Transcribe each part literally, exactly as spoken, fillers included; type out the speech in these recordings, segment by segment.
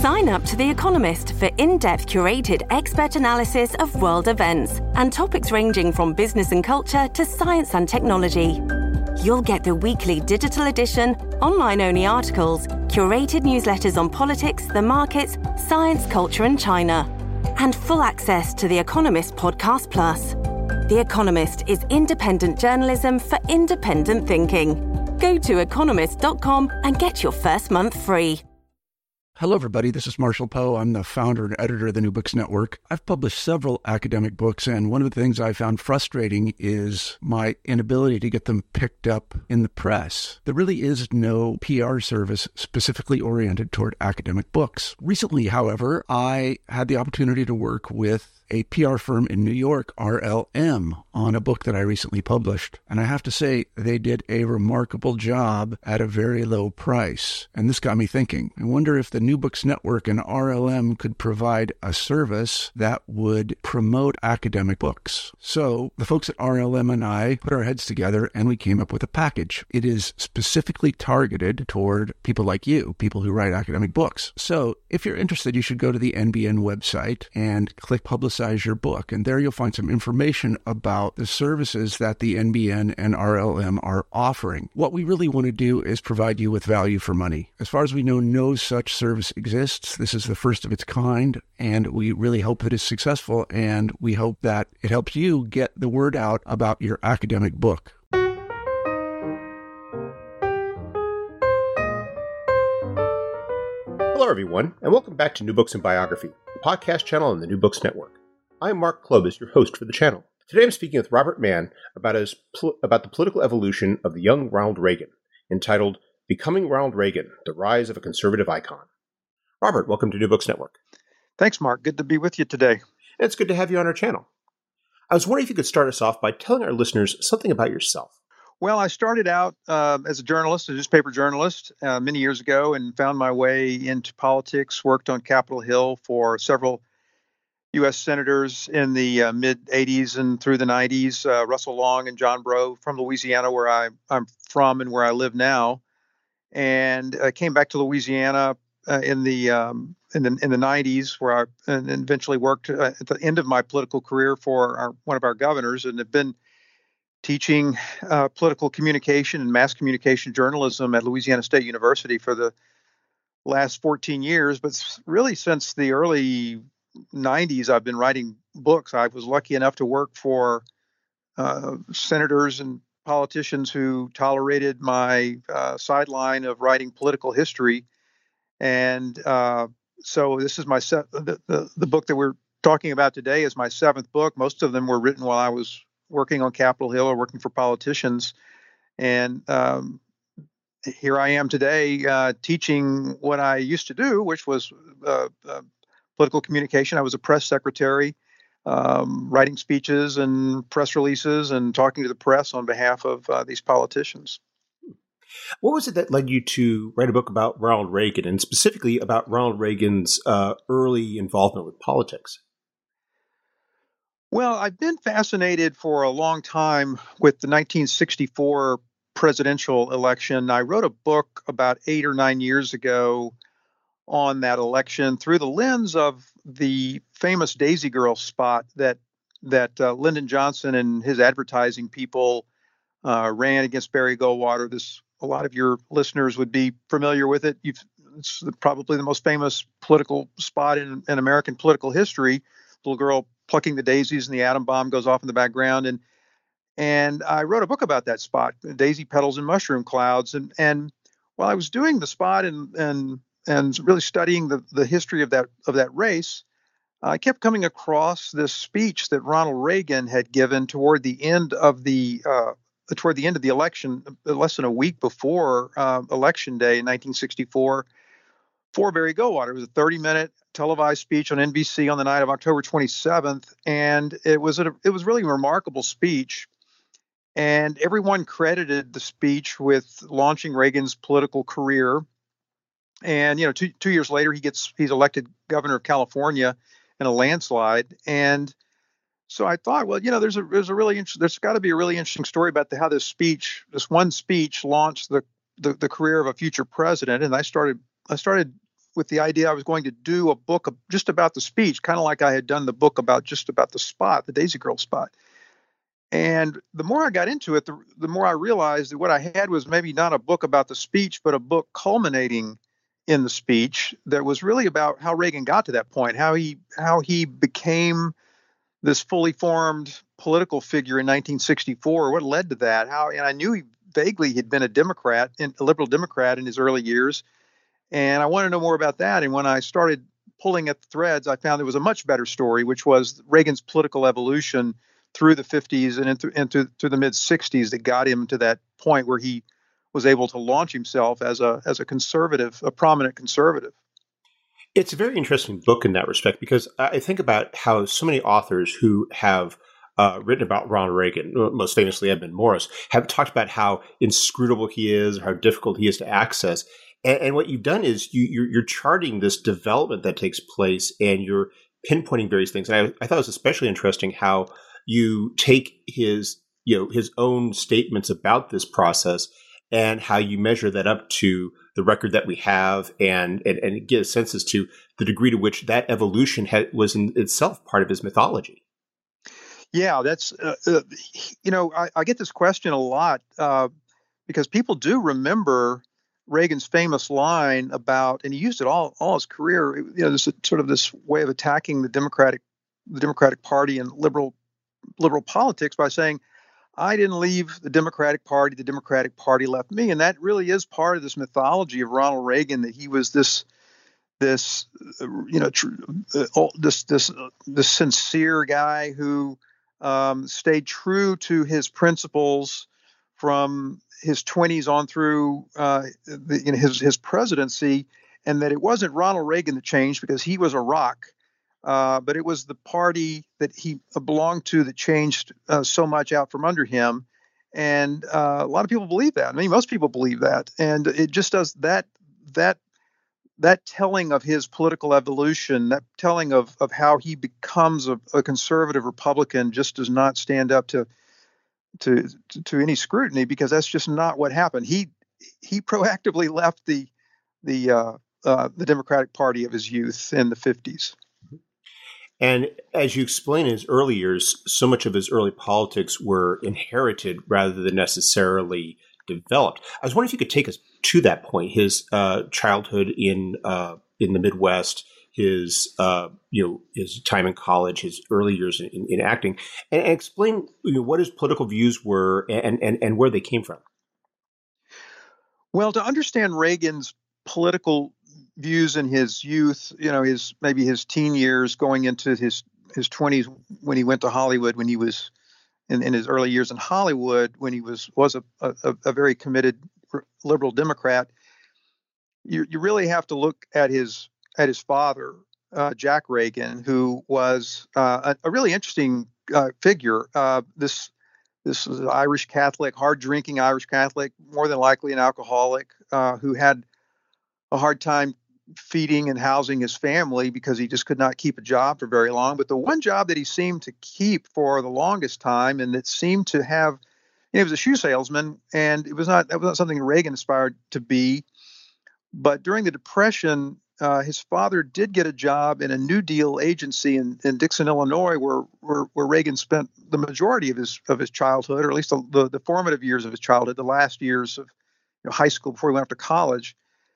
Sign up to The Economist for in-depth curated expert analysis of world events and topics ranging from business and culture to science and technology. You'll get the weekly digital edition, online-only articles, curated newsletters on politics, the markets, science, culture and China, and full access to The Economist Podcast Plus. The Economist is independent journalism for independent thinking. Go to economist dot com and get your first month free. Hello, everybody. This is Marshall Poe. I'm the founder and editor of the New Books Network. I've published several academic books, and one of the things I found frustrating is my inability to get them picked up in the press. There really is no P R service specifically oriented toward academic books. Recently, however, I had the opportunity to work with a P R firm in New York, R L M, on a book that I recently published. And I have to say, they did a remarkable job at a very low price. And this got me thinking. I wonder if the New Books Network and R L M could provide a service that would promote academic books. So the folks at R L M and I put our heads together and we came up with a package. It is specifically targeted toward people like you, people who write academic books. So if you're interested, you should go to the N B N website and click Publicize your book. And there you'll find some information about the services that the N B N and R L M are offering. What we really want to do is provide you with value for money. As far as we know, no such service exists. This is the first of its kind, and we really hope that it's successful, and we hope that it helps you get the word out about your academic book. Hello, everyone, and welcome back to New Books and Biography, the podcast channel on the New Books Network. I'm Mark Klobas, your host for the channel. Today I'm speaking with Robert Mann about, his pl- about the political evolution of the young Ronald Reagan, entitled Becoming Ronald Reagan, The Rise of a Conservative Icon. Robert, welcome to New Books Network. Thanks, Mark. Good to be with you today. And it's good to have you on our channel. I was wondering if you could start us off by telling our listeners something about yourself. Well, I started out uh, as a journalist, a newspaper journalist, uh, many years ago, and found my way into politics, worked on Capitol Hill for several U S senators in the uh, mid-eighties and through the nineties, uh, Russell Long and John Breaux from Louisiana, where I, I'm from and where I live now, and I came back to Louisiana uh, in the um, in the in the nineties, where I and eventually worked uh, at the end of my political career for our, one of our governors, and have been teaching uh, political communication and mass communication journalism at Louisiana State University for the last fourteen years. But really, since the early nineties, I've been writing books. I was lucky enough to work for uh, senators and politicians who tolerated my uh, sideline of writing political history. And uh, so this is my se- the, the the book that we're talking about today is my seventh book. Most of them were written while I was working on Capitol Hill or working for politicians. And um, here I am today uh, teaching what I used to do, which was uh, uh, political communication. I was a press secretary, um, writing speeches and press releases and talking to the press on behalf of uh, these politicians. What was it that led you to write a book about Ronald Reagan, and specifically about Ronald Reagan's uh, early involvement with politics? Well, I've been fascinated for a long time with the nineteen sixty-four presidential election. I wrote a book about eight or nine years ago on that election through the lens of the famous Daisy Girl spot that that uh, Lyndon Johnson and his advertising people uh, ran against Barry Goldwater. This a lot of your listeners would be familiar with it. You've, it's probably the most famous political spot in, in American political history. Little girl plucking the daisies and the atom bomb goes off in the background. And and I wrote a book about that spot, Daisy Petals and Mushroom Clouds. And and while I was doing the spot and and and really studying the, the history of that of that race, I kept coming across this speech that Ronald Reagan had given toward the end of the uh, toward the end of the election, less than a week before uh, Election Day in nineteen sixty-four, for Barry Goldwater. It was a thirty-minute televised speech on N B C on the night of October twenty-seventh, and it was a, it was really a remarkable speech. And everyone credited the speech with launching Reagan's political career. And you know, two two years later, he gets he's elected governor of California in a landslide. And so I thought, well, you know, there's a there's a really inter- there's got to be a really interesting story about the, how this speech, this one speech, launched the, the the career of a future president. And I started I started with the idea I was going to do a book just about the speech, kind of like I had done the book about just about the spot, the Daisy Girl spot. And the more I got into it, the, the more I realized that what I had was maybe not a book about the speech, but a book culminating in the speech that was really about how Reagan got to that point, how he how he became this fully formed political figure in nineteen sixty-four, what led to that, how, and I knew he vaguely had been a Democrat, a liberal Democrat in his early years, and I wanted to know more about that. And when I started pulling at the threads, I found there was a much better story, which was Reagan's political evolution through the fifties and into, into through the mid sixties that got him to that point where he was able to launch himself as a as a conservative, a prominent conservative. It's a very interesting book in that respect, because I think about how so many authors who have uh, written about Ronald Reagan, most famously Edmund Morris, have talked about how inscrutable he is, or how difficult he is to access. And, and what you've done is you, you're, you're charting this development that takes place, and you're pinpointing various things. And I, I thought it was especially interesting how you take his, you know, his own statements about this process and how you measure that up to the record that we have, and and, and get a sense as to the degree to which that evolution had, was in itself part of his mythology. Yeah, that's, uh, uh, you know, I, I get this question a lot uh, because people do remember Reagan's famous line about, and he used it all all his career, you know, this sort of this way of attacking the Democratic the Democratic Party and liberal liberal politics by saying, I didn't leave the Democratic Party, the Democratic Party left me. And that really is part of this mythology of Ronald Reagan, that he was this, this, uh, you know, tr- uh, this, this, uh, this sincere guy who um, stayed true to his principles from his twenties on through uh, the, you know, his, his presidency, and that it wasn't Ronald Reagan that changed because he was a rock. Uh, but it was the party that he belonged to that changed uh, so much out from under him. And uh, a lot of people believe that. I mean, most people believe that. And it just does that, that, that telling of his political evolution, that telling of, of how he becomes a, a conservative Republican just does not stand up to, to, to any scrutiny, because that's just not what happened. He, he proactively left the, the, uh, uh, the Democratic Party of his youth in the fifties. And as you explain in his early years, so much of his early politics were inherited rather than necessarily developed. I was wondering if you could take us to that point, his uh, childhood in uh, in the Midwest, his uh, you know his time in college, his early years in, in, in acting, and, and explain you know, what his political views were and, and, and where they came from. Well, to understand Reagan's political views in his youth, you know, his maybe his teen years going into his his twenties when he went to Hollywood, when he was in, in his early years in Hollywood, when he was was a, a, a very committed liberal Democrat. You you really have to look at his at his father, uh, Jack Reagan, who was uh, a, a really interesting uh, figure. Uh, this this was an Irish Catholic, hard drinking Irish Catholic, more than likely an alcoholic, uh, who had a hard time feeding and housing his family because he just could not keep a job for very long. But the one job that he seemed to keep for the longest time, and that seemed to have, you know, he was a shoe salesman, and it was not that was not something Reagan aspired to be. But during the Depression, uh, his father did get a job in a New Deal agency in, in Dixon, Illinois, where, where where Reagan spent the majority of his of his childhood, or at least the, the, the formative years of his childhood, the last years of you know, high school before he went off to college.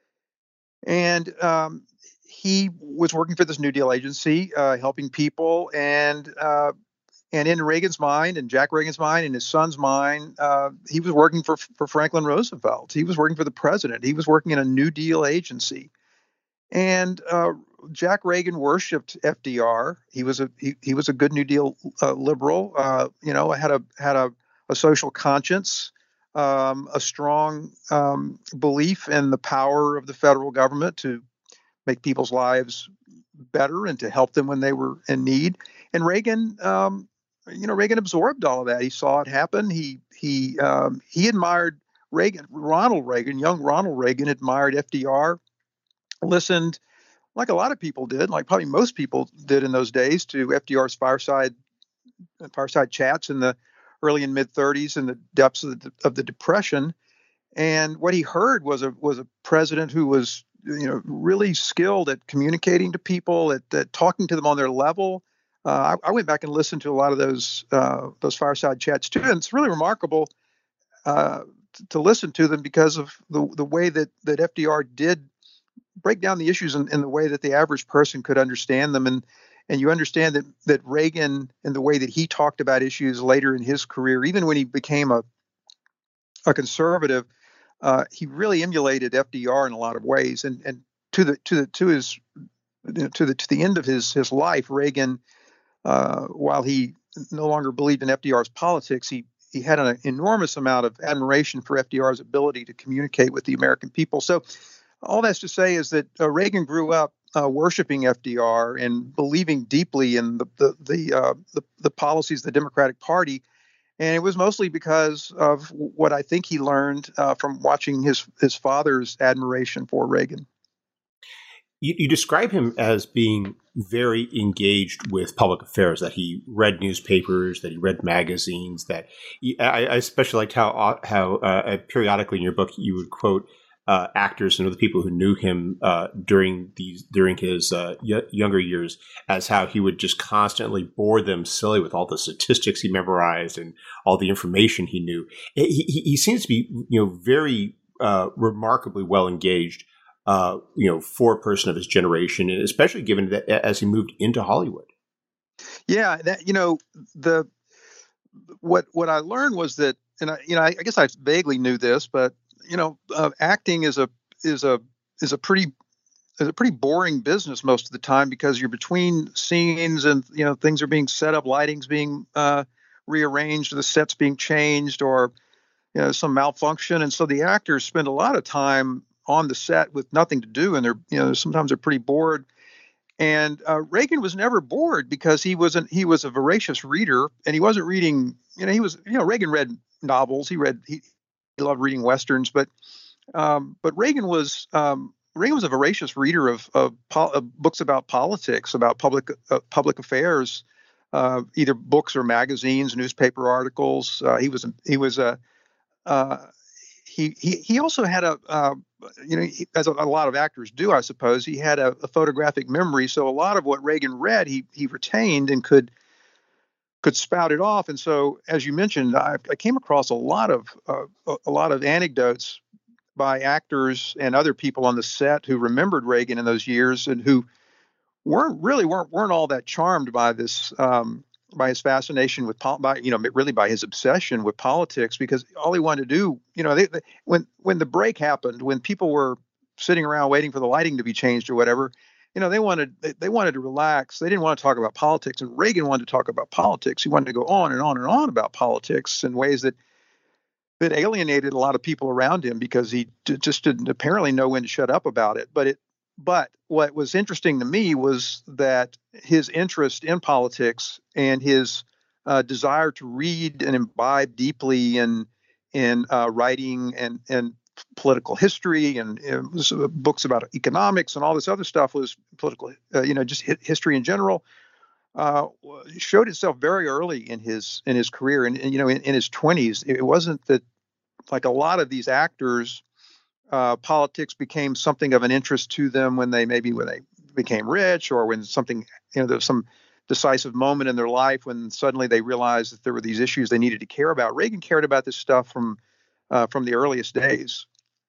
And um, he was working for this New Deal agency, uh, helping people. And uh, and in Reagan's mind, and Jack Reagan's mind, and his son's mind, uh, he was working for, for Franklin Roosevelt. He was working for the president. He was working in a New Deal agency. And uh, Jack Reagan worshipped F D R. He was a he, he was a good New Deal uh, liberal. Uh, you know, had a had a, a social conscience. Um, a strong um, belief in the power of the federal government to make people's lives better and to help them when they were in need. And Reagan, um, you know, Reagan absorbed all of that. He saw it happen. He he um, he admired Reagan, Ronald Reagan, young Ronald Reagan admired F D R, listened like a lot of people did, like probably most people did in those days, to F D R's fireside fireside chats in the early and mid thirties in the depths of the, of the Depression. And what he heard was a was a president who was you know, really skilled at communicating to people, at, at talking to them on their level. Uh, I, I went back and listened to a lot of those uh, those fireside chats too, and it's really remarkable uh, to, to listen to them because of the the way that that F D R did break down the issues in, in the way that the average person could understand them, and and you understand that that Reagan and the way that he talked about issues later in his career, even when he became a a conservative, uh, he really emulated F D R in a lot of ways, and and to the to the to his you know, to the to the end of his his life, Reagan. Uh, while he no longer believed in F D R's politics, he he had an enormous amount of admiration for F D R's ability to communicate with the American people. So all that's to say is that uh, Reagan grew up uh, worshiping F D R and believing deeply in the the the, uh, the the policies of the Democratic Party, and it was mostly because of what I think he learned uh, from watching his his father's admiration for Reagan. You, you describe him as being very engaged with public affairs, that he read newspapers, that he read magazines, that he, I, I especially liked how, how uh, periodically in your book you would quote uh, actors and other people who knew him uh, during these during his uh, y- younger years, as how he would just constantly bore them silly with all the statistics he memorized and all the information he knew. He, he, he seems to be, you know, very uh, remarkably well engaged. Uh, you know, for a person of his generation, and especially given that as he moved into Hollywood. Yeah, that you know the what what I learned was that, and I, you know, I, I guess I vaguely knew this, but you know, uh, acting is a is a is a pretty is a pretty boring business most of the time because you're between scenes and you know things are being set up, lighting's being uh, rearranged, the set's being changed, or you know some malfunction, and so the actors spend a lot of time on the set with nothing to do, and they're you know sometimes they're pretty bored. And uh, Reagan was never bored because he wasn't he was a voracious reader, and he wasn't reading you know he was you know Reagan read novels, he read he, he loved reading westerns, but um, but Reagan was um, Reagan was a voracious reader of of, pol- of books about politics, about public uh, public affairs, uh, either books or magazines, newspaper articles. Uh, he was he was a uh, he he he also had a uh, you know he, as a, a lot of actors do, I suppose, he had a, a photographic memory. So a lot of what Reagan read, he he retained and could could spout it off. And so, as you mentioned, I, I came across a lot of uh, a, a lot of anecdotes by actors and other people on the set who remembered Reagan in those years and who weren't really weren't weren't all that charmed by this. Um, by his fascination with, by, you know, really by his obsession with politics, because all he wanted to do, you know, they, they, when when the break happened, when people were sitting around waiting for the lighting to be changed or whatever, you know, they wanted they, they wanted to relax. They didn't want to talk about politics, and Reagan wanted to talk about politics. He wanted to go on and on and on about politics in ways that that alienated a lot of people around him because he d- just didn't apparently know when to shut up about it. But it But what was interesting to me was that his interest in politics and his uh, desire to read and imbibe deeply in in uh, writing and and political history and it was, uh, books about economics and all this other stuff was political, uh, you know, just hi- history in general. Uh, showed itself very early in his in his career, and, and you know, in, in his twenties. It wasn't that like a lot of these actors. Uh, politics became something of an interest to them when they maybe when they became rich or when something, you know, there was some decisive moment in their life when suddenly they realized that there were these issues they needed to care about. Reagan cared about this stuff from uh, from the earliest days.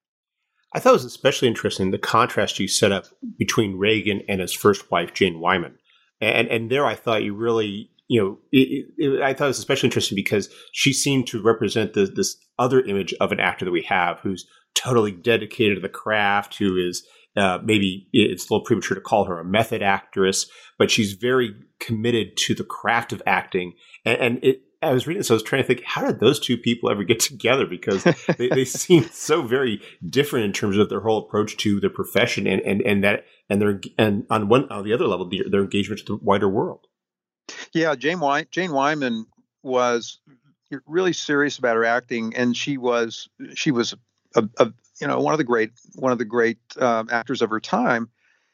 I thought it was especially interesting the contrast you set up between Reagan and his first wife, Jane Wyman. And and there I thought you really, you know, it, it, I thought it was especially interesting because she seemed to represent the, this other image of an actor that we have who's totally dedicated to the craft, who is uh, maybe it's a little premature to call her a method actress, but she's very committed to the craft of acting. And, and it, I was reading this, I was trying to think, how did those two people ever get together? Because they, they seem so very different in terms of their whole approach to their profession and, and, and that and their and on one on the other level, their, their engagement to the wider world. Yeah, Jane Wy- Jane Wyman was really serious about her acting, and she was she was a, a you know one of the great one of the great uh, actors of her time,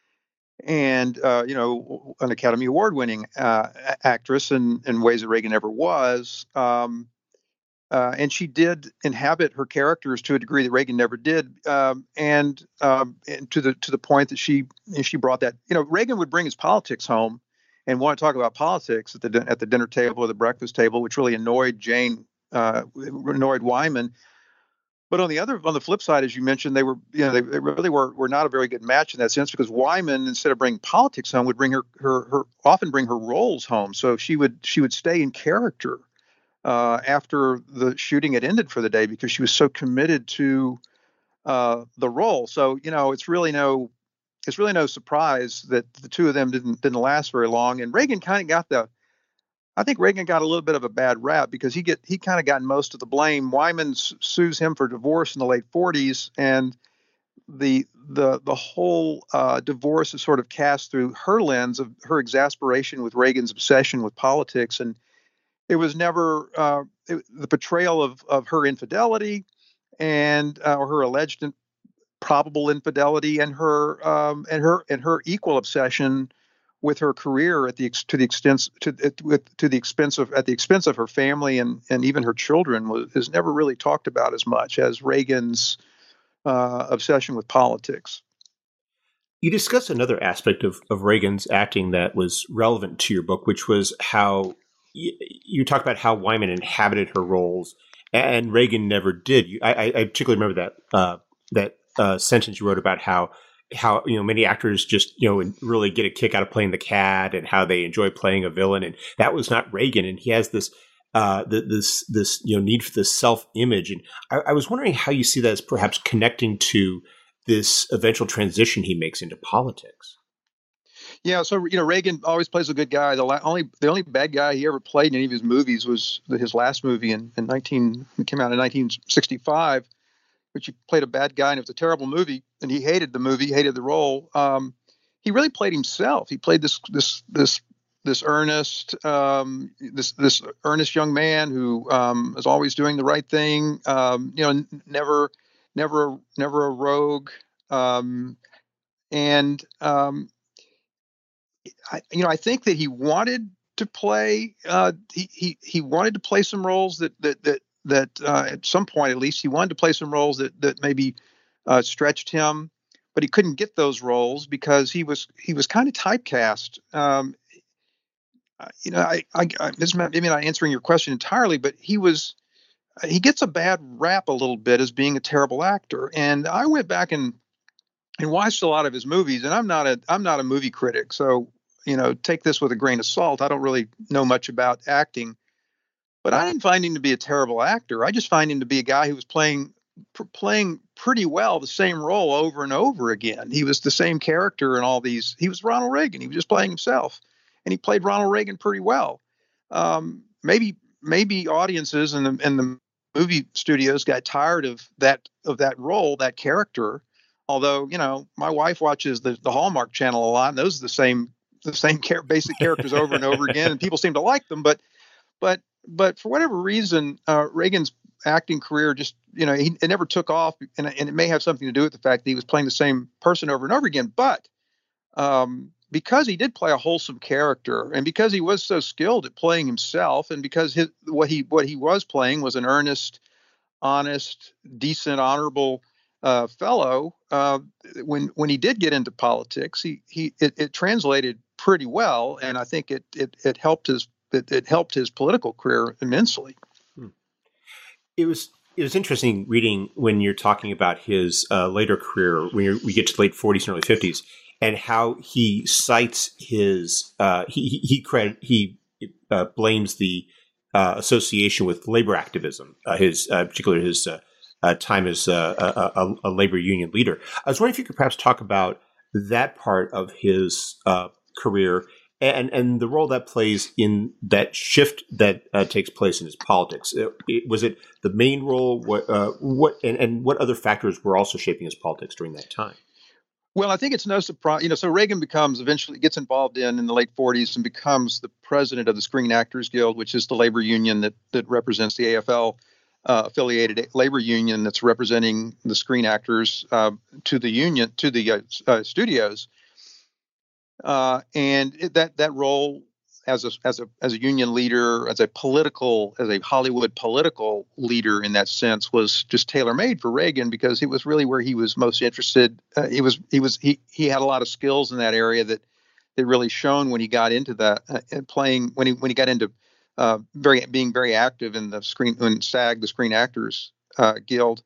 and uh, you know an Academy Award winning uh, actress in, in ways that Reagan never was. Um, Uh, and she did inhabit her characters to a degree that Reagan never did, um, and, um, and to the to the point that she she brought that. You know, Reagan would bring his politics home, and want to talk about politics at the at the dinner table or the breakfast table, which really annoyed Jane, uh, annoyed Wyman. But on the other, on the flip side, as you mentioned, they were, you know, they, they really were were not a very good match in that sense, because Wyman, instead of bringing politics home, would bring her her her often bring her roles home. So she would she would stay in character uh, after the shooting had ended for the day, because she was so committed to uh, the role. So, you know, it's really no it's really no surprise that the two of them didn't didn't last very long. And Reagan kind of got the I think Reagan got a little bit of a bad rap, because he get he kind of got most of the blame. Wyman sues him for divorce in the late forties, and the the the whole uh, divorce is sort of cast through her lens of her exasperation with Reagan's obsession with politics. And it was never uh, it, the portrayal of of her infidelity and uh, or her alleged in, probable infidelity, and her um, and her and her equal obsession with her career at the to the extent to with to the expense of at the expense of her family and and even her children was is never really talked about as much as Reagan's uh, obsession with politics. You discuss another aspect of, of Reagan's acting that was relevant to your book, which was how you, you talk about how Wyman inhabited her roles and Reagan never did. You, I, I particularly remember that uh, that uh, sentence you wrote about how. how, you know, many actors just, you know, really get a kick out of playing the cad, and how they enjoy playing a villain. And that was not Reagan. And he has this, uh, this, this, you know, need for this self-image. And I, I was wondering how you see that as perhaps connecting to this eventual transition he makes into politics. Yeah. So, you know, Reagan always plays a good guy. The la- only, the only bad guy he ever played in any of his movies was the, his last movie in, in nineteen, it came out in nineteen sixty-five. Which he played a bad guy, and it was a terrible movie, and he hated the movie, hated the role. Um, he really played himself. He played this this this this earnest um, this this earnest young man who um, is always doing the right thing. Um, you know, never never never a rogue. Um, and um, I, you know, I think that he wanted to play. Uh, he he he wanted to play some roles that that that. that uh, at some point, at least, he wanted to play some roles that that maybe uh, stretched him, but he couldn't get those roles because he was he was kind of typecast. Um, you know, I, I, I this is maybe not answering your question entirely, but he was he gets a bad rap a little bit as being a terrible actor. And I went back and and watched a lot of his movies, and I'm not a I'm not a movie critic, so you know, take this with a grain of salt. I don't really know much about acting. But I didn't find him to be a terrible actor. I just find him to be a guy who was playing pr- playing pretty well the same role over and over again. He was the same character in all these. He was Ronald Reagan. He was just playing himself, and he played Ronald Reagan pretty well. Um, maybe maybe audiences and the and the movie studios got tired of that of that role, that character. Although, you know, my wife watches the, the Hallmark Channel a lot, and those are the same the same char- basic characters over and over again, and people seem to like them. But but But for whatever reason, uh, Reagan's acting career just, you know, he, it never took off. And, and it may have something to do with the fact that he was playing the same person over and over again. But um, because he did play a wholesome character, and because he was so skilled at playing himself, and because his, what he what he was playing was an earnest, honest, decent, honorable uh, fellow, uh, when when he did get into politics, he he it, it translated pretty well. And I think it it, it helped his It, it helped his political career immensely. It was it was interesting reading when you're talking about his uh, later career, when you're, we get to the late forties and early fifties, and how he cites his uh, he he he, credit, he uh, blames the uh, association with labor activism, uh, his uh, particularly his uh, uh, time as uh, a, a, a labor union leader. I was wondering if you could perhaps talk about that part of his uh, career. And and the role that plays in that shift that uh, takes place in his politics. It, it, was it the main role? What uh, what and, and what other factors were also shaping his politics during that time? Well, I think it's no surprise. You know, so Reagan becomes eventually gets involved in in the late forties and becomes the president of the Screen Actors Guild, which is the labor union that that represents the A F L uh, affiliated labor union that's representing the screen actors uh, to the union to the uh, uh, studios. Uh, and it, that that role as a as a as a union leader, as a political, as a Hollywood political leader in that sense, was just tailor-made for Reagan, because it was really where he was most interested. Uh, he was he was he he had a lot of skills in that area that that really shone when he got into that uh, playing when he when he got into uh, very being very active in the screen in SAG, the Screen Actors uh, Guild,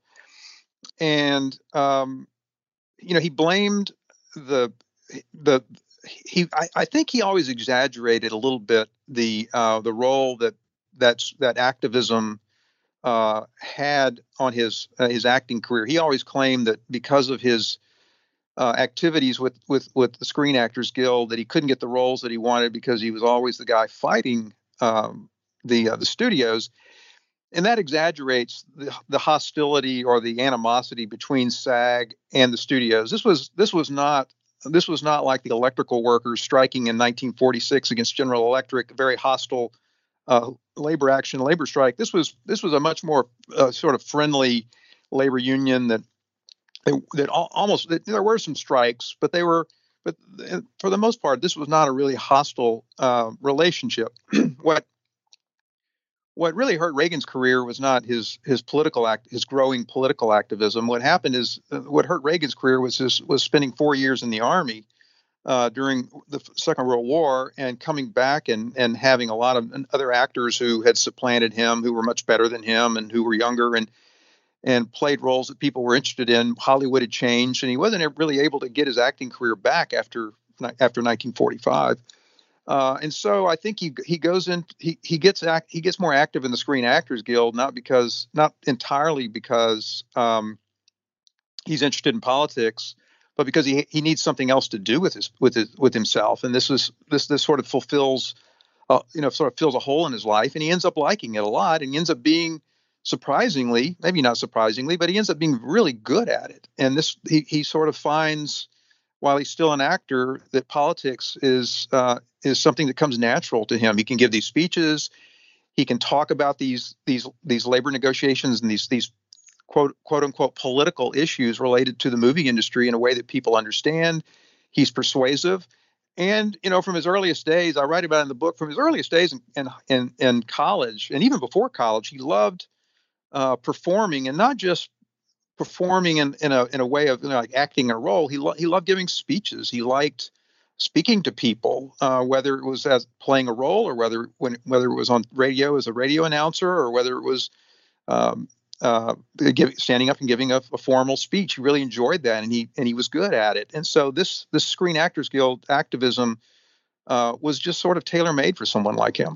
and um, you know he blamed the the. He, I, I think he always exaggerated a little bit the uh, the role that that's that activism uh, had on his uh, his acting career. He always claimed that because of his uh, activities with, with with the Screen Actors Guild, that he couldn't get the roles that he wanted because he was always the guy fighting um, the uh, the studios, and that exaggerates the, the hostility or the animosity between SAG and the studios. This was this was not. This was not like the electrical workers striking in nineteen forty-six against General Electric, a very hostile uh, labor action, labor strike. This was this was a much more uh, sort of friendly labor union that that almost that there were some strikes, but they were, but for the most part, this was not a really hostile uh, relationship. what What really hurt Reagan's career was not his his political act, his growing political activism. What happened is, uh, what hurt Reagan's career was his, was spending four years in the Army uh, during the Second World War, and coming back and and having a lot of other actors who had supplanted him, who were much better than him and who were younger and and played roles that people were interested in. Hollywood had changed, and he wasn't really able to get his acting career back after after nineteen forty-five. Uh, and so I think he he goes in he he gets act, he gets more active in the Screen Actors Guild, not because not entirely because um, he's interested in politics, but because he he needs something else to do with his with his with himself. And this is this this sort of fulfills uh, you know sort of fills a hole in his life, and he ends up liking it a lot, and he ends up being surprisingly, maybe not surprisingly, but he ends up being really good at it. And this he he sort of finds, while he's still an actor, that politics is uh, is something that comes natural to him. He can give these speeches, he can talk about these these these labor negotiations and these these quote quote unquote political issues related to the movie industry in a way that people understand. He's persuasive, and you know, from his earliest days, I write about it in the book. From his earliest days in in in, in college, and even before college, he loved uh, performing, and not just performing in, in a in a way of, you know, like acting a role. He lo- he loved giving speeches. He liked speaking to people, uh, whether it was as playing a role, or whether when whether it was on radio as a radio announcer, or whether it was um, uh, give, standing up and giving a, a formal speech. He really enjoyed that, and he and he was good at it. And so this this Screen Actors Guild activism uh, was just sort of tailor made for someone like him.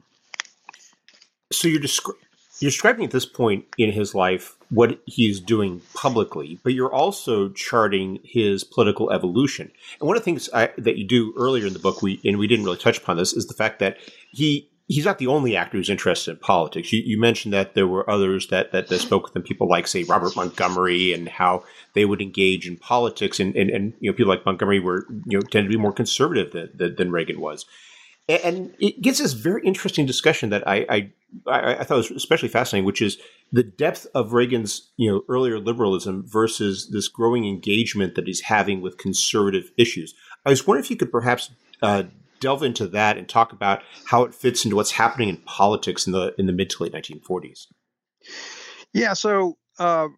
So you're describing. You're describing at this point in his life what he's doing publicly, but you're also charting his political evolution. And one of the things I, that you do earlier in the book, we and we didn't really touch upon this, is the fact that he he's not the only actor who's interested in politics. You, you mentioned that there were others that, that, that spoke with him, people like, say, Robert Montgomery, and how they would engage in politics. And, and, and you know, people like Montgomery were, you know, tended to be more conservative than, than, than Reagan was. And it gets this very interesting discussion that I, I I thought was especially fascinating, which is the depth of Reagan's, you know, earlier liberalism versus this growing engagement that he's having with conservative issues. I was wondering if you could perhaps uh, delve into that and talk about how it fits into what's happening in politics in the in the mid to late nineteen forties. Yeah, so uh,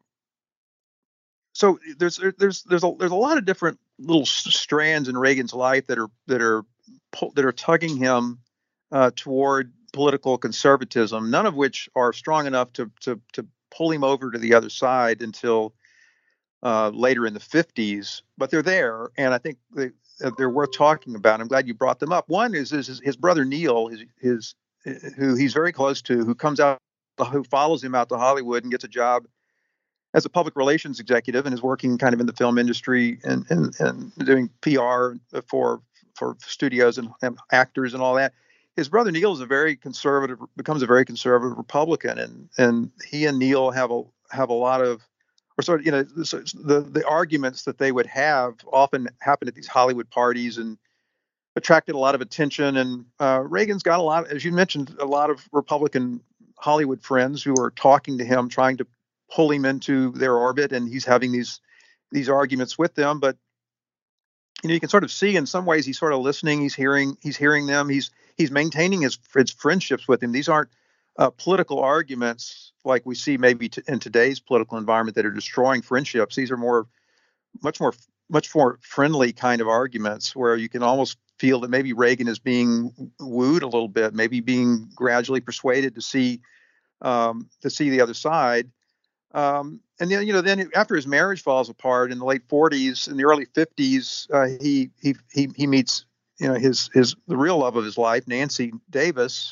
so there's there's there's a there's a lot of different little strands in Reagan's life that are that are that are tugging him uh, toward political conservatism, none of which are strong enough to to to pull him over to the other side until uh, later in the fifties. But they're there, and I think they, they're worth talking about. I'm glad you brought them up. One is, is his brother Neil, his, his who he's very close to, who comes out, who follows him out to Hollywood and gets a job as a public relations executive, and is working kind of in the film industry and and, and doing P R for for studios and, and actors and all that. His brother Neil is a very conservative, becomes a very conservative Republican, and and he and Neil have a have a lot of, or sort of, you know, the the arguments that they would have often happen at these Hollywood parties and attracted a lot of attention. And uh, Reagan's got a lot, as you mentioned, a lot of Republican Hollywood friends who are talking to him, trying to pull him into their orbit, and he's having these these arguments with them. But you know, you can sort of see in some ways he's sort of listening. He's hearing. He's hearing them. He's he's maintaining his, his friendships with him. These aren't uh, political arguments like we see maybe t- in today's political environment that are destroying friendships. These are more, much more, much more friendly kind of arguments where you can almost feel that maybe Reagan is being wooed a little bit, maybe being gradually persuaded to see um, to see the other side. Um, and then, you know, then after his marriage falls apart in the late forties, in the early fifties, uh, he he he he meets, you know, his his the real love of his life, Nancy Davis.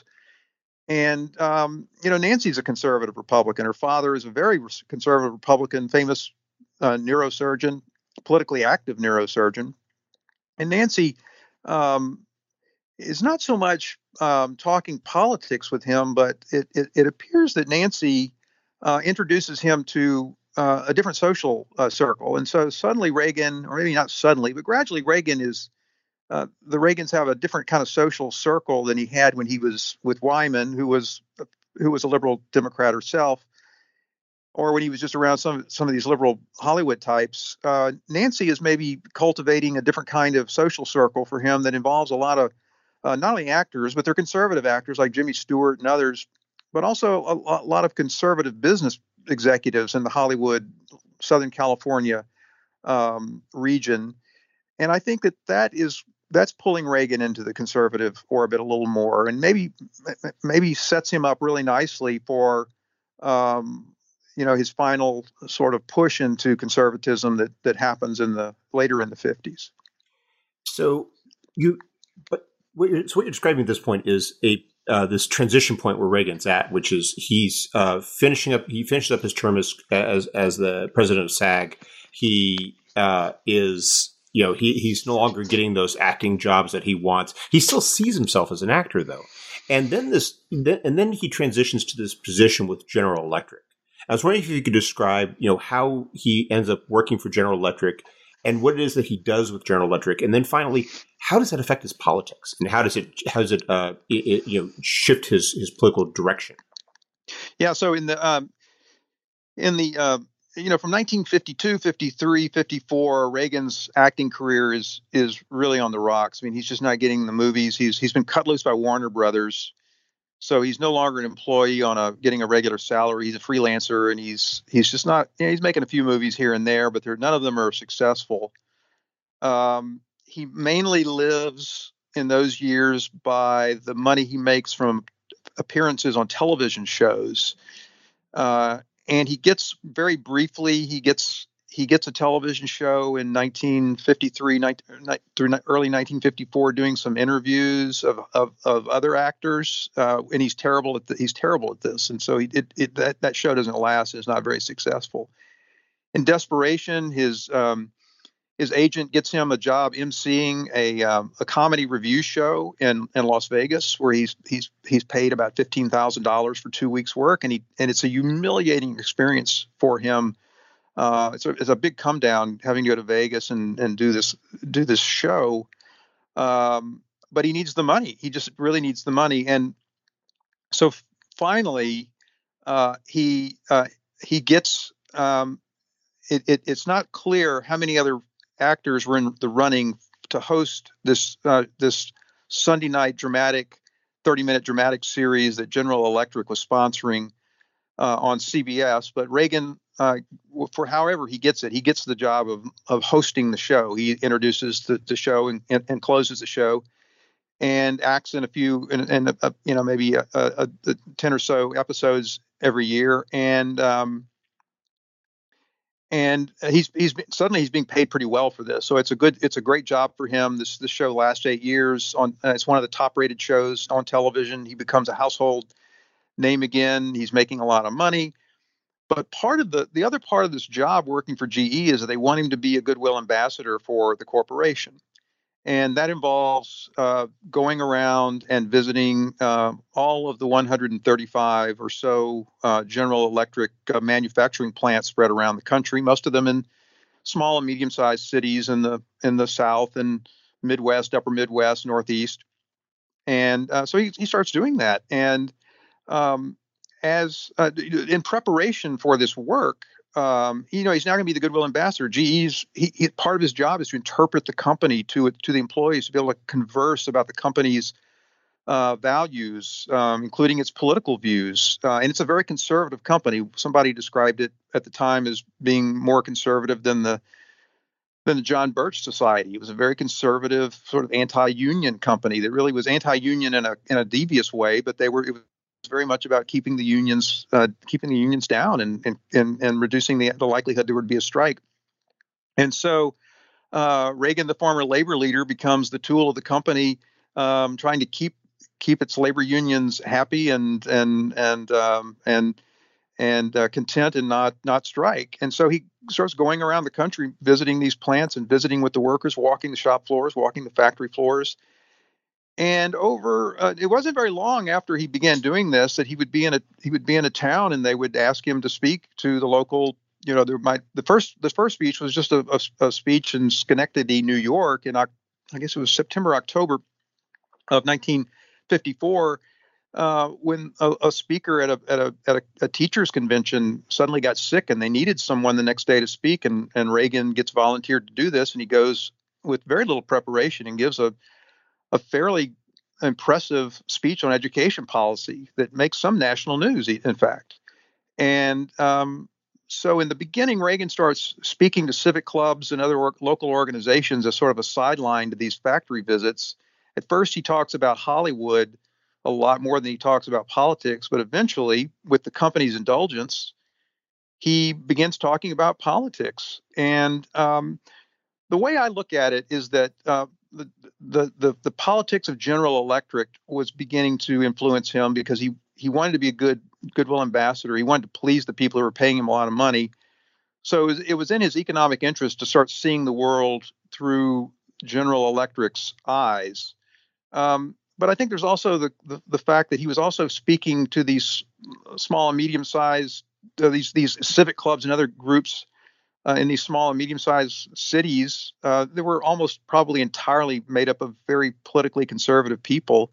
And, um, you know, Nancy's a conservative Republican. Her father is a very conservative Republican, famous uh, neurosurgeon, politically active neurosurgeon. And Nancy um, is not so much um, talking politics with him, but it, it, it appears that Nancy uh, introduces him to uh, a different social uh, circle. And so suddenly Reagan, or maybe not suddenly, but gradually Reagan is Uh, the Reagans have a different kind of social circle than he had when he was with Wyman, who was who was a liberal Democrat herself, or when he was just around some some of these liberal Hollywood types. Uh, Nancy is maybe cultivating a different kind of social circle for him that involves a lot of uh, not only actors, but they're conservative actors like Jimmy Stewart and others, but also a, a lot of conservative business executives in the Hollywood, Southern California um, region. And I think that that is that's pulling Reagan into the conservative orbit a little more, and maybe maybe sets him up really nicely for, um, you know, his final sort of push into conservatism that that happens in the later in the fifties. So you, but what you're, so what you're describing at this point is a uh, this transition point where Reagan's at, which is he's uh, finishing up. He finishes up his term as as as the president of SAG. He uh, is. You know, he he's no longer getting those acting jobs that he wants. He still sees himself as an actor, though. And then this, then, and then he transitions to this position with General Electric. I was wondering if you could describe, you know, how he ends up working for General Electric and what it is that he does with General Electric, and then finally, how does that affect his politics, and how does it how does it, uh, it, it you know shift his his political direction? Yeah. So in the um, in the uh, you know, from nineteen fifty-two, fifty-three, fifty-four, Reagan's acting career is is really on the rocks. I mean, he's just not getting the movies. He's he's been cut loose by Warner Brothers, so he's no longer an employee on a getting a regular salary. He's a freelancer, and he's he's just not. You know, he's making a few movies here and there, but none of them are successful. Um, he mainly lives in those years by the money he makes from appearances on television shows. Uh, And he gets very briefly, he gets he gets a television show in nineteen fifty-three nineteen, through early nineteen fifty-four, doing some interviews of of, of other actors, uh, and he's terrible at the, he's terrible at this, and so he it, it that that show doesn't last. It's not very successful. In desperation, his um, his agent gets him a job emceeing a um, a comedy review show in, in Las Vegas, where he's he's he's paid about fifteen thousand dollars for two weeks' work, and he and it's a humiliating experience for him. Uh, it's a it's a big come down having to go to Vegas and and do this do this show, um, but he needs the money. He just really needs the money, and so finally uh, he uh, he gets. Um, it, it it's not clear how many other actors were in the running to host this uh, this Sunday night dramatic, thirty minute dramatic series that General Electric was sponsoring uh, on C B S. But Reagan, uh, for however he gets it, he gets the job of of hosting the show. He introduces the, the show and, and, and closes the show, and acts in a few, in, in a, you know, maybe a, a, a ten or so episodes every year, and um, And he's he's suddenly he's being paid pretty well for this, so it's a good it's a great job for him. This this show lasts eight years. On uh, it's one of the top rated shows on television. He becomes a household name again. He's making a lot of money. But part of the the other part of this job working for G E is that they want him to be a goodwill ambassador for the corporation, and that involves uh, going around and visiting uh, all of the one hundred thirty-five or so uh, General Electric uh, manufacturing plants spread around the country, most of them in small and medium-sized cities in the in the South and Midwest, Upper Midwest, Northeast. And uh, so he, he starts doing that. And um, as uh, in preparation for this work, Um, you know, he's now going to be the goodwill ambassador. G E's he, he, part of his job is to interpret the company to to the employees, to be able to converse about the company's uh, values, um, including its political views. Uh, and it's a very conservative company. Somebody described it at the time as being more conservative than the than the John Birch Society. It was a very conservative, sort of anti-union company that really was anti-union in a in a devious way, but they were it was very much about keeping the unions uh, keeping the unions down and and and, and reducing the, the likelihood there would be a strike. And so uh, Reagan, the former labor leader, becomes the tool of the company, um, trying to keep keep its labor unions happy and and and um, and and uh, content and not not strike. And so he starts going around the country, visiting these plants and visiting with the workers, walking the shop floors, walking the factory floors. And over, uh, it wasn't very long after he began doing this that he would be in a he would be in a town, and they would ask him to speak to the local. You know, there might the first the first speech was just a, a, a speech in Schenectady, New York, in I guess it was September, October of nineteen fifty-four. Uh, when a, a speaker at a at a at a, a teachers convention suddenly got sick and they needed someone the next day to speak, and and Reagan gets volunteered to do this, and he goes with very little preparation and gives a a fairly impressive speech on education policy that makes some national news, in fact. And um, so in the beginning, Reagan starts speaking to civic clubs and other or- local organizations as sort of a sideline to these factory visits. At first, he talks about Hollywood a lot more than he talks about politics, but eventually, with the company's indulgence, he begins talking about politics. And um, the way I look at it is that uh, the, the the the politics of General Electric was beginning to influence him because he he wanted to be a good goodwill ambassador. He wanted to please the people who were paying him a lot of money. So it was, it was in his economic interest to start seeing the world through General Electric's eyes. Um, But I think there's also the, the the fact that he was also speaking to these small and medium-sized uh, these these civic clubs and other groups uh, in these small and medium-sized cities. Uh, that were almost probably entirely made up of very politically conservative people,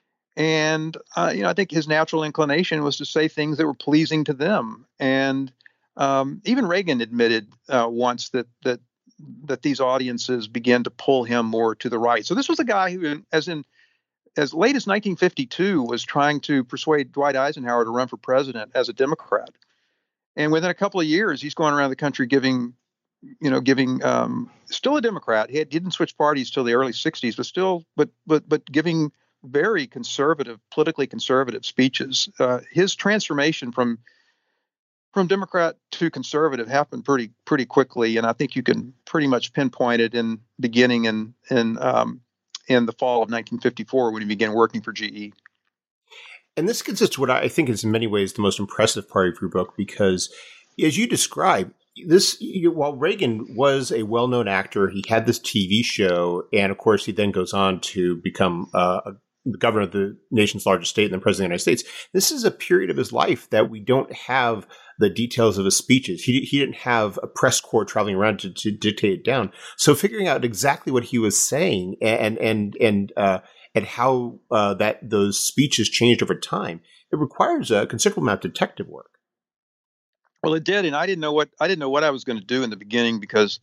and uh, you know I think his natural inclination was to say things that were pleasing to them. And um, even Reagan admitted uh, once that that that these audiences began to pull him more to the right. So this was a guy who, as in as late as nineteen fifty-two, was trying to persuade Dwight Eisenhower to run for president as a Democrat. And within a couple of years, he's going around the country giving, you know, giving um, still a Democrat. He, had, he didn't switch parties till the early sixties, but still, but but but giving very conservative, politically conservative speeches. Uh, his transformation from from Democrat to conservative happened pretty pretty quickly, and I think you can pretty much pinpoint it in beginning in in um, in the fall of nineteen fifty-four when he began working for G E. And this gets us to what I think is in many ways the most impressive part of your book, because as you describe this, you, while Reagan was a well-known actor, he had this T V show, and of course he then goes on to become uh, the governor of the nation's largest state and then president of the United States. This is a period of his life that we don't have the details of his speeches. He he didn't have a press corps traveling around to, to dictate it down. So figuring out exactly what he was saying and and and uh, and how uh, that those speeches changed over time, it requires a considerable amount of detective work. Well, it did, and I didn't know what I didn't know what I was going to do in the beginning because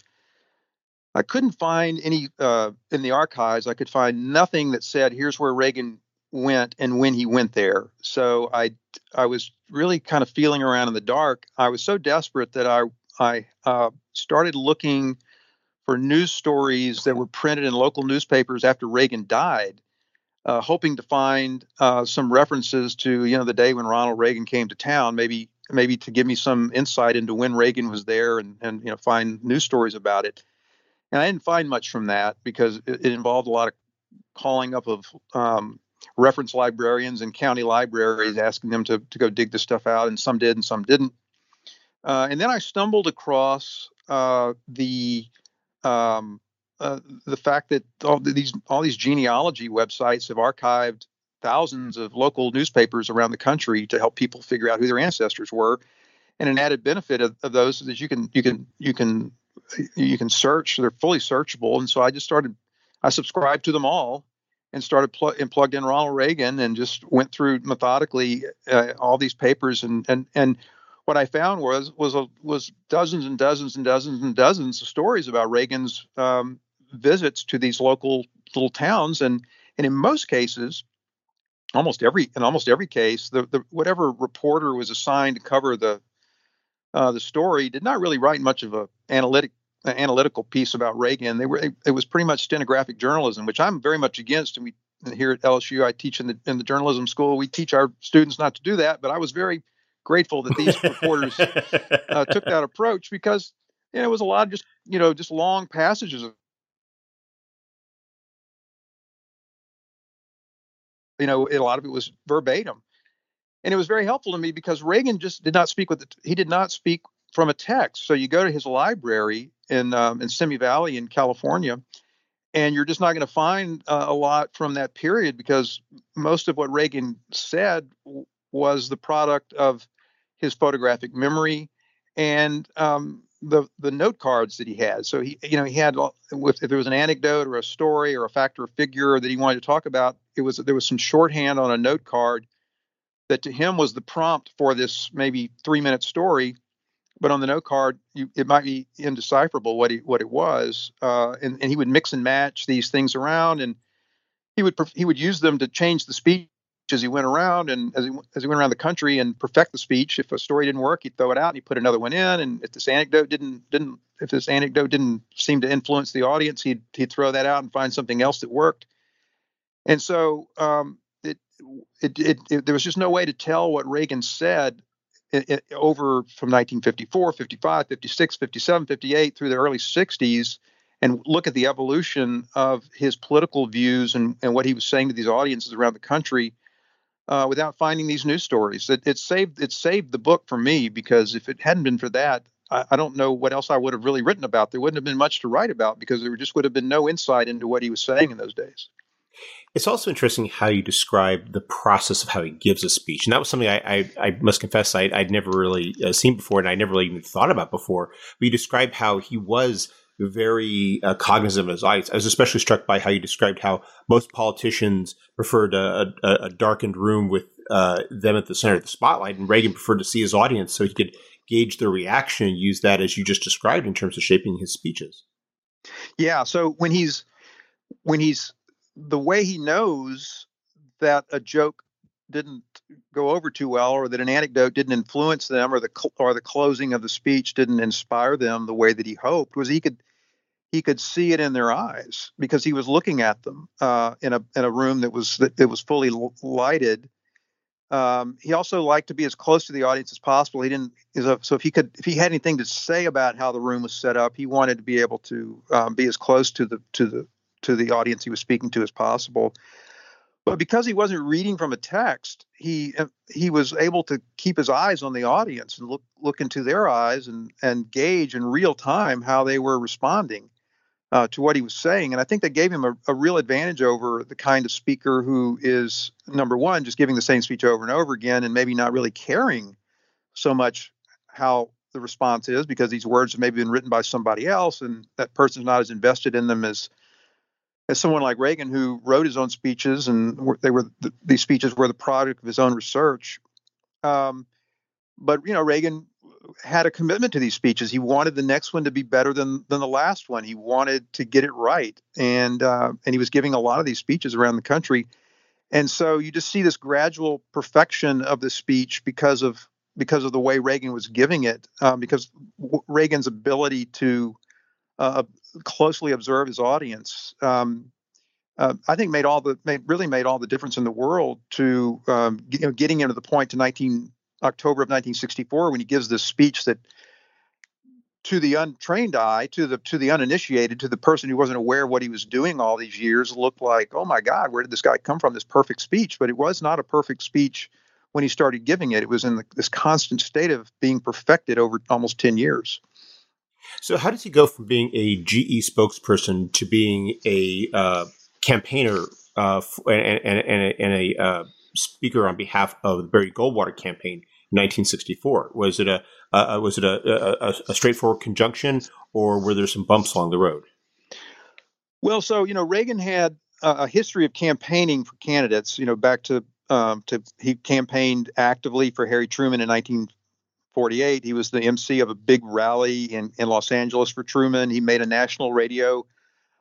I couldn't find any uh, in the archives. I could find nothing that said, "Here's where Reagan went and when he went there." So I I was really kind of feeling around in the dark. I was so desperate that I I uh, started looking for news stories that were printed in local newspapers after Reagan died, uh, hoping to find uh, some references to, you know, the day when Ronald Reagan came to town, maybe maybe to give me some insight into when Reagan was there, and and you know find news stories about it. And I didn't find much from that because it, it involved a lot of calling up of um, reference librarians and county libraries, asking them to to go dig this stuff out, and some did and some didn't. Uh, and then I stumbled across uh, the um, uh, the fact that all these all these genealogy websites have archived thousands of local newspapers around the country to help people figure out who their ancestors were. And an added benefit of, of those is that you can you can you can you can search; they're fully searchable. And so I just started. I subscribed to them all and started pl- and plugged in Ronald Reagan and just went through methodically uh, all these papers. And and and what I found was was a, was dozens and dozens and dozens and dozens of stories about Reagan's um, visits to these local little towns, and and in most cases, almost every in almost every case, the, the whatever reporter was assigned to cover the uh, the story did not really write much of a analytic uh, analytical piece about Reagan. They were it was pretty much stenographic journalism, which I'm very much against. And we here at L S U, I teach in the in the journalism school. We teach our students not to do that, but I was very grateful that these reporters uh, took that approach, because you know, it was a lot of just you know just long passages of, you know a lot of it was verbatim. And it was very helpful to me because Reagan just did not speak with the, he did not speak from a text. So you go to his library in um, in Simi Valley in California, and you're just not going to find uh, a lot from that period, because most of what Reagan said w- was the product of his photographic memory and um, the the note cards that he had. So he you know he had, if there was an anecdote or a story or a fact or a figure that he wanted to talk about, it was there was some shorthand on a note card that to him was the prompt for this maybe three minute story, but on the note card, you, it might be indecipherable what he, what it was. Uh, and, and he would mix and match these things around, and he would, he would use them to change the speech as he went around and as he, as he went around the country and perfect the speech. If a story didn't work, he'd throw it out and he'd put another one in. And if this anecdote didn't, didn't, if this anecdote didn't seem to influence the audience, he'd, he'd throw that out and find something else that worked. And so, um, It, it, it, it, there was just no way to tell what Reagan said it, it, over from nineteen fifty-four, fifty-five, fifty-six, fifty-seven, fifty-eight through the early sixties, and look at the evolution of his political views and, and what he was saying to these audiences around the country uh, without finding these news stories. It, it saved it saved the book for me, because if it hadn't been for that, I, I don't know what else I would have really written about. There wouldn't have been much to write about, because there just would have been no insight into what he was saying in those days. It's also interesting how you describe the process of how he gives a speech. And that was something I, I, I must confess I, I'd never really uh, seen before, and I never really even thought about before. But you described how he was very uh, cognizant of his audience. I was especially struck by how you described how most politicians preferred a, a, a darkened room with uh, them at the center of the spotlight, and Reagan preferred to see his audience so he could gauge their reaction and use that, as you just described, in terms of shaping his speeches. Yeah. So when he's when he's the way he knows that a joke didn't go over too well, or that an anecdote didn't influence them, or the or the closing of the speech didn't inspire them the way that he hoped, was he could he could see it in their eyes, because he was looking at them uh, in a in a room that was that it was fully lighted. Um, he also liked to be as close to the audience as possible. He didn't so if he could if he had anything to say about how the room was set up, he wanted to be able to um, be as close to the to the to the audience he was speaking to as possible. But because he wasn't reading from a text, he he was able to keep his eyes on the audience and look look into their eyes and and gauge in real time how they were responding uh, to what he was saying. And I think that gave him a, a real advantage over the kind of speaker who is, number one, just giving the same speech over and over again and maybe not really caring so much how the response is, because these words have maybe been written by somebody else, and that person's not as invested in them as as someone like Reagan, who wrote his own speeches, and they were these speeches were the product of his own research. Um, but you know, Reagan had a commitment to these speeches. He wanted the next one to be better than than the last one. He wanted to get it right, and uh, and he was giving a lot of these speeches around the country. And so you just see this gradual perfection of the speech because of because of the way Reagan was giving it, um, because Reagan's ability to uh, closely observe his audience, um, uh, I think made all the made, really made all the difference in the world to um, you know, getting him to the point to nineteen October of nineteen sixty-four, when he gives this speech that, to the untrained eye, to the to the uninitiated, to the person who wasn't aware of what he was doing all these years, looked like, oh my God, where did this guy come from? This perfect speech. But it was not a perfect speech when he started giving it. It was in the, this constant state of being perfected over almost ten years. So how does he go from being a G E spokesperson to being a uh, campaigner uh, and, and, and a, and a uh, speaker on behalf of the Barry Goldwater campaign in nineteen sixty-four? Was it a uh, was it a, a, a straightforward conjunction, or were there some bumps along the road? Well, so you know, Reagan had a, a history of campaigning for candidates. You know, back to um, to he campaigned actively for Harry Truman in nineteen forty-eight. He was the M C of a big rally in, in Los Angeles for Truman. He made a national radio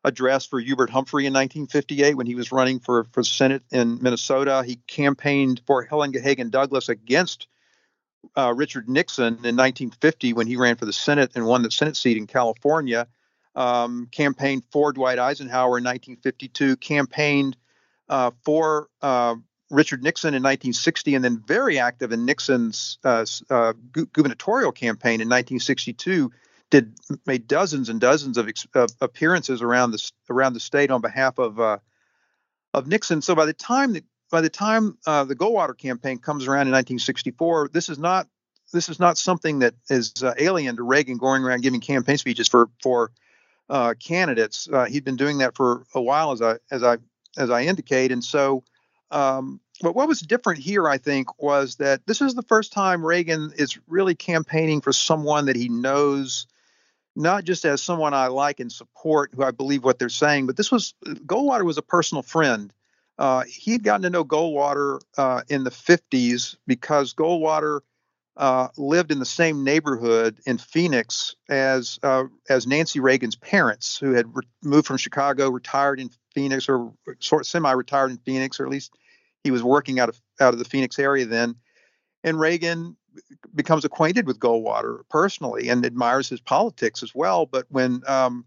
address for Hubert Humphrey in nineteen fifty-eight when he was running for, for Senate in Minnesota. He campaigned for Helen Hagan Douglas against uh, Richard Nixon in nineteen fifty when he ran for the Senate and won the Senate seat in California. Um, campaigned for Dwight Eisenhower in nineteen fifty-two, campaigned uh, for uh, Richard Nixon in nineteen sixty, and then very active in Nixon's uh, uh, gu- gubernatorial campaign in nineteen sixty-two. Did made dozens and dozens of, ex- of appearances around the around the state on behalf of uh, of Nixon. So by the time that by the time uh, the Goldwater campaign comes around in nineteen sixty-four, this is not this is not something that is uh, alien to Reagan going around giving campaign speeches for for uh, candidates. Uh, he'd been doing that for a while, as I as I as I indicate, and so. Um, but what was different here, I think, was that this is the first time Reagan is really campaigning for someone that he knows. Not just as someone I like and support, who I believe what they're saying, but this was Goldwater was a personal friend. Uh, he'd gotten to know Goldwater uh, in the fifties because Goldwater uh, lived in the same neighborhood in Phoenix as uh, as Nancy Reagan's parents, who had re- moved from Chicago, retired in Phoenix, or sort of semi-retired in Phoenix, or at least he was working out of out of the Phoenix area then. And Reagan becomes acquainted with Goldwater personally and admires his politics as well. But when um,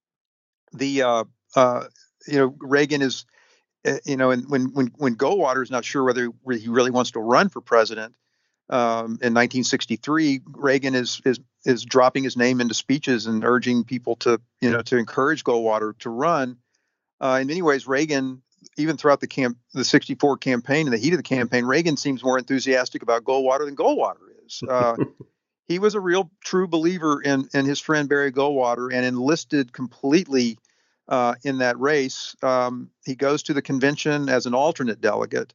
the uh, uh, you know Reagan is uh, you know and when when when Goldwater is not sure whether he really wants to run for president um, in nineteen sixty-three, Reagan is is is dropping his name into speeches and urging people to you know to encourage Goldwater to run. Uh, in many ways, Reagan. Even throughout the camp, the sixty-four campaign, in the heat of the campaign, Reagan seems more enthusiastic about Goldwater than Goldwater is. Uh, he was a real, true believer in in his friend Barry Goldwater and enlisted completely uh, in that race. Um, he goes to the convention as an alternate delegate,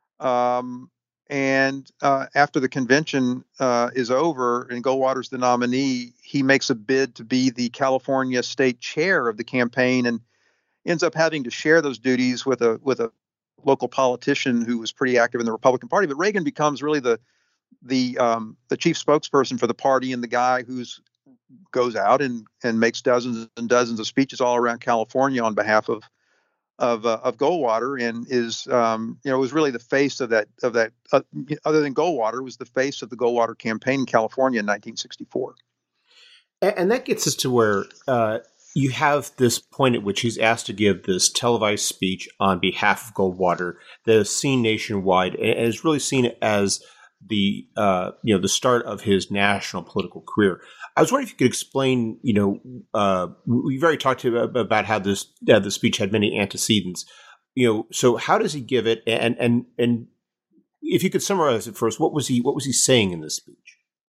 um, and uh, after the convention uh, is over and Goldwater's the nominee, he makes a bid to be the California state chair of the campaign and ends up having to share those duties with a with a local politician who was pretty active in the Republican Party. But Reagan becomes really the the um, the chief spokesperson for the party and the guy who's goes out and and makes dozens and dozens of speeches all around California on behalf of of uh, of Goldwater, and is um, you know was really the face of that of that uh, other than Goldwater was the face of the Goldwater campaign in California in nineteen sixty-four. And, and that gets us to where. Uh, You have this point at which he's asked to give this televised speech on behalf of Goldwater that is seen nationwide and is really seen as the uh, you know the start of his national political career. I was wondering if you could explain. You know, uh, we've already talked to about how this uh, the speech had many antecedents. You know, so how does he give it? And and and if you could summarize it for us, what was he what was he saying in this speech?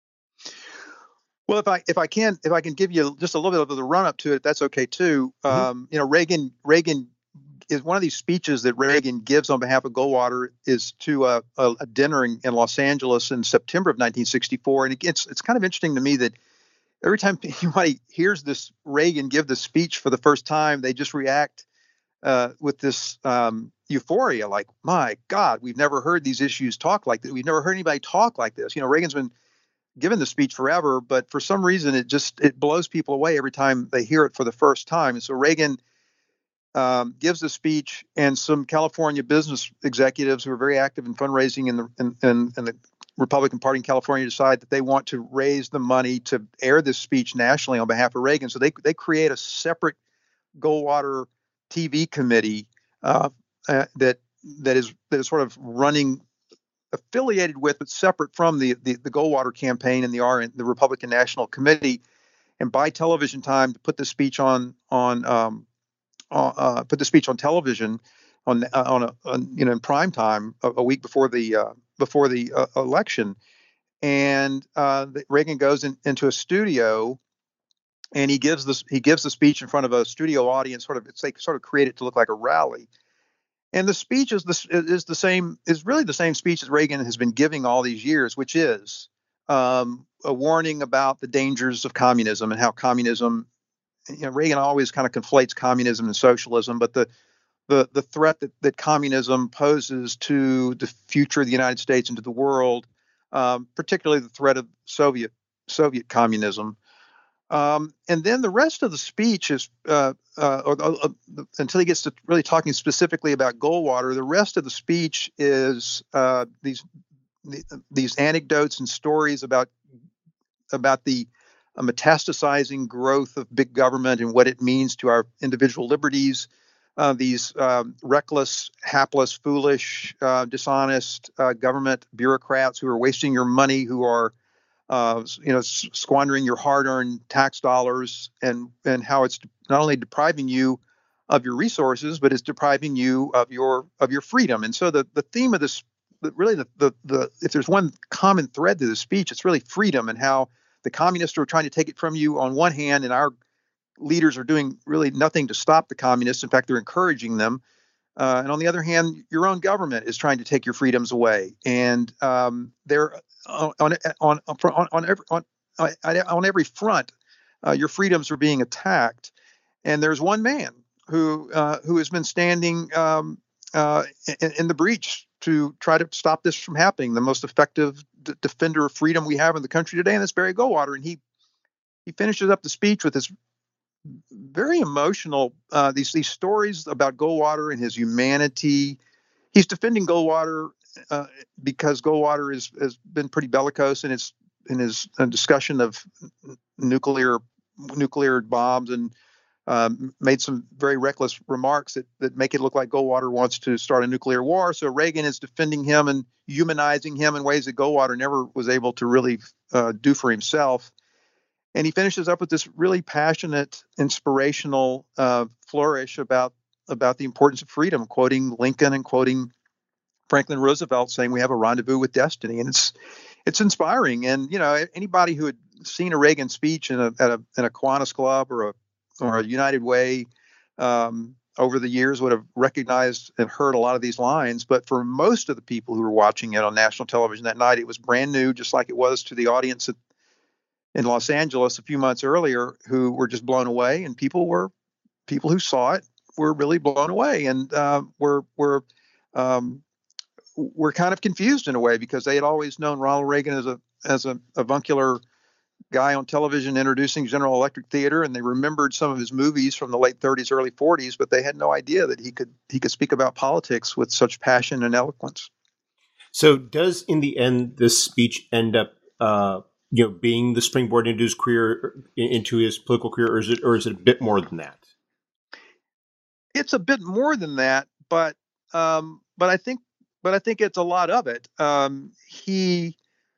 Well, if I if I can if I can give you just a little bit of the run up to it, that's okay too. Mm-hmm. Um, you know, Reagan Reagan is one of these speeches that Reagan gives on behalf of Goldwater is to a, a, a dinner in, in Los Angeles in September of nineteen sixty-four, and it's it's kind of interesting to me that every time anybody hears this Reagan give the speech for the first time, they just react uh, with this um, euphoria, like, "My God, we've never heard these issues talk like this. We've never heard anybody talk like this." You know, Reagan's been given the speech forever, but for some reason it just it blows people away every time they hear it for the first time. And so Reagan um, gives the speech, and some California business executives who are very active in fundraising in the in, in, in the Republican Party in California decide that they want to raise the money to air this speech nationally on behalf of Reagan. So they they create a separate Goldwater T V committee uh, uh, that that is that is sort of running. Affiliated with, but separate from the, the the Goldwater campaign and the R the Republican National Committee, and buy television time to put the speech on on um, uh, put the speech on television on uh, on a on, you know in prime time a, a week before the uh, before the uh, election, and uh, the, Reagan goes in, into a studio, and he gives this he gives the speech in front of a studio audience, sort of it's like sort of create it to look like a rally. And the speech is the is the same is really the same speech that Reagan has been giving all these years, which is um, a warning about the dangers of communism and how communism. You know, Reagan always kind of conflates communism and socialism, but the the the threat that, that communism poses to the future of the United States and to the world, um, particularly the threat of Soviet Soviet communism. Um, and then the rest of the speech is, uh, uh, or, uh, until he gets to really talking specifically about Goldwater, the rest of the speech is uh, these these anecdotes and stories about about the uh, metastasizing growth of big government and what it means to our individual liberties. Uh, these um, reckless, hapless, foolish, uh, dishonest uh, government bureaucrats who are wasting your money, who are Uh, you know, squandering your hard-earned tax dollars, and and how it's not only depriving you of your resources, but it's depriving you of your of your freedom. And so the the theme of this, really the the, the if there's one common thread to the speech, it's really freedom, and how the communists are trying to take it from you on one hand, and our leaders are doing really nothing to stop the communists. In fact, they're encouraging them. Uh, and on the other hand, your own government is trying to take your freedoms away, and um, they're on on on on, on every on, on every front. Uh, your freedoms are being attacked, and there's one man who uh, who has been standing um, uh, in, in the breach to try to stop this from happening. The most effective d- defender of freedom we have in the country today, and that's Barry Goldwater. And he he finishes up the speech with this very emotional, uh, these these stories about Goldwater and his humanity. He's defending Goldwater uh, because Goldwater is, has been pretty bellicose in his in his uh, discussion of nuclear nuclear bombs, and um, made some very reckless remarks that, that make it look like Goldwater wants to start a nuclear war. So Reagan is defending him and humanizing him in ways that Goldwater never was able to really uh, do for himself. And he finishes up with this really passionate, inspirational uh, flourish about about the importance of freedom, quoting Lincoln and quoting Franklin Roosevelt, saying we have a rendezvous with destiny. And it's it's inspiring. And you know, anybody who had seen a Reagan speech in a at a in a Kiwanis Club or a or a United Way um, over the years would have recognized and heard a lot of these lines. But for most of the people who were watching it on national television that night, it was brand new, just like it was to the audience at in Los Angeles a few months earlier, who were just blown away, and people were people who saw it were really blown away, and uh, were were um, were kind of confused in a way, because they had always known Ronald Reagan as a as a avuncular guy on television introducing General Electric Theater, and they remembered some of his movies from the late thirties, early forties, but they had no idea that he could he could speak about politics with such passion and eloquence. So, does in the end this speech end up Uh... you know, being the springboard into his career, into his political career, or is it, or is it a bit more than that? It's a bit more than that, but um, but I think, but I think it's a lot of it. Um, he,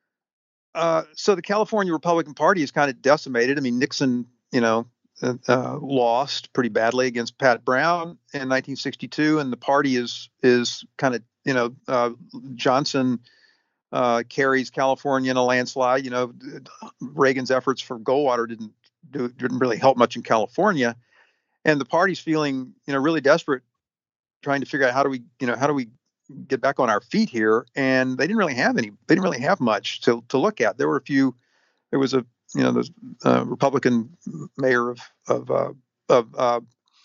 uh, so the California Republican Party is kind of decimated. I mean, Nixon, you know, uh, uh, lost pretty badly against Pat Brown in nineteen sixty-two, and the party is is kind of, you know, uh, Johnson. Uh, carries California in a landslide. You know, Reagan's efforts for Goldwater didn't do, didn't really help much in California, and the party's feeling, you know, really desperate, trying to figure out how do we, you know, how do we get back on our feet here. And they didn't really have any. They didn't really have much to to look at. There were a few. There was a, you know, the uh, Republican mayor of of uh, of uh,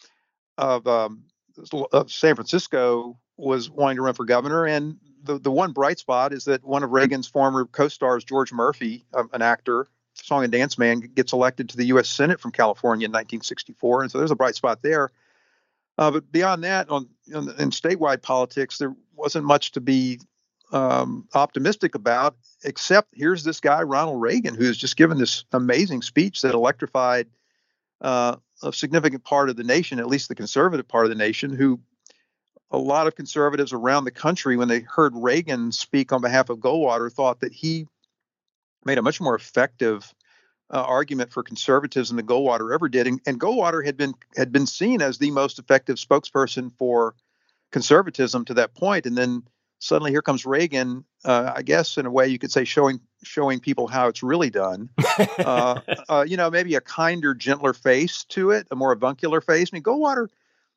of, um, of San Francisco was wanting to run for governor, and The, the one bright spot is that one of Reagan's former co-stars, George Murphy, um, an actor, song and dance man, gets elected to the U S Senate from California in nineteen sixty-four. And so there's a bright spot there. Uh, but beyond that, on, on in statewide politics, there wasn't much to be um, optimistic about, except here's this guy, Ronald Reagan, who has just given this amazing speech that electrified uh, a significant part of the nation, at least the conservative part of the nation, who a lot of conservatives around the country, when they heard Reagan speak on behalf of Goldwater, thought that he made a much more effective uh, argument for conservatism than Goldwater ever did. And, and Goldwater had been had been seen as the most effective spokesperson for conservatism to that point. And then suddenly here comes Reagan, uh, I guess in a way you could say showing showing people how it's really done. uh, uh, you know, maybe a kinder, gentler face to it, a more avuncular face. I mean, Goldwater,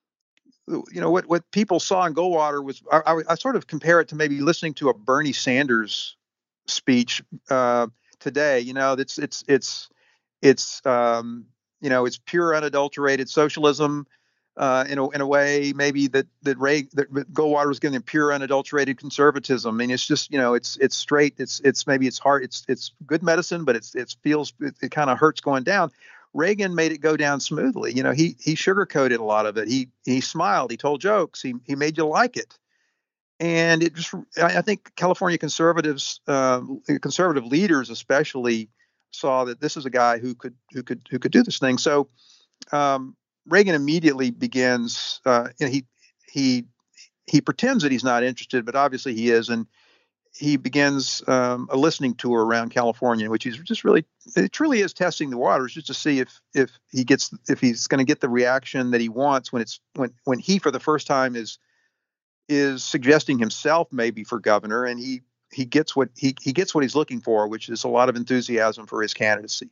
you know, what, what people saw in Goldwater was, I, I, I sort of compare it to maybe listening to a Bernie Sanders speech uh, today. You know, it's, it's, it's, it's, um, you know, it's pure unadulterated socialism uh, in a, in a way maybe that, that Ray, that Goldwater was giving them pure unadulterated conservatism. I mean, it's just, you know, it's, it's straight. It's, it's maybe it's hard. It's, it's good medicine, but it's, it feels, it, it kind of hurts going down. Reagan made it go down smoothly. You know, he he sugarcoated a lot of it. He he smiled. He told jokes. He he made you like it. And it just, I think California conservatives, uh, conservative leaders especially, saw that this is a guy who could who could who could do this thing. So um, Reagan immediately begins. Uh, you know, he he he pretends that he's not interested, but obviously he is, and he begins um, a listening tour around California, which he's just really, it truly is testing the waters just to see if if he gets if he's going to get the reaction that he wants when it's when when he for the first time is. is suggesting himself maybe for governor, and he he gets what he he gets what he's looking for, which is a lot of enthusiasm for his candidacy.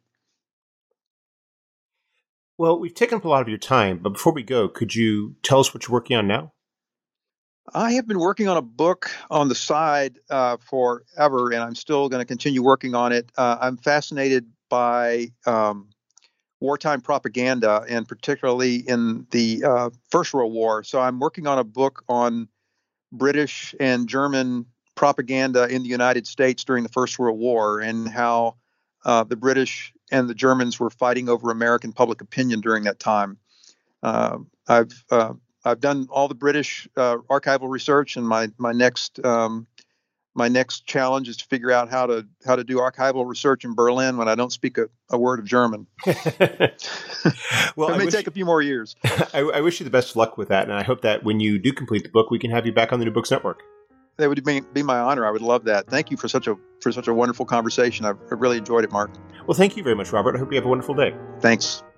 Well, we've taken up a lot of your time, but before we go, could you tell us what you're working on now? I have been working on a book on the side uh, forever, and I'm still going to continue working on it. Uh, I'm fascinated by um, wartime propaganda, and particularly in the uh, First World War. So I'm working on a book on British and German propaganda in the United States during the First World War, and how uh, the British and the Germans were fighting over American public opinion during that time. Uh, I've uh, I've done all the British uh, archival research, and my my next um, my next challenge is to figure out how to how to do archival research in Berlin when I don't speak a, a word of German. Well, it may wish, take a few more years. I, I wish you the best of luck with that, and I hope that when you do complete the book, we can have you back on the New Books Network. That would be, be my honor. I would love that. Thank you for such a for such a wonderful conversation. I've, I really enjoyed it, Mark. Well, thank you very much, Robert. I hope you have a wonderful day. Thanks.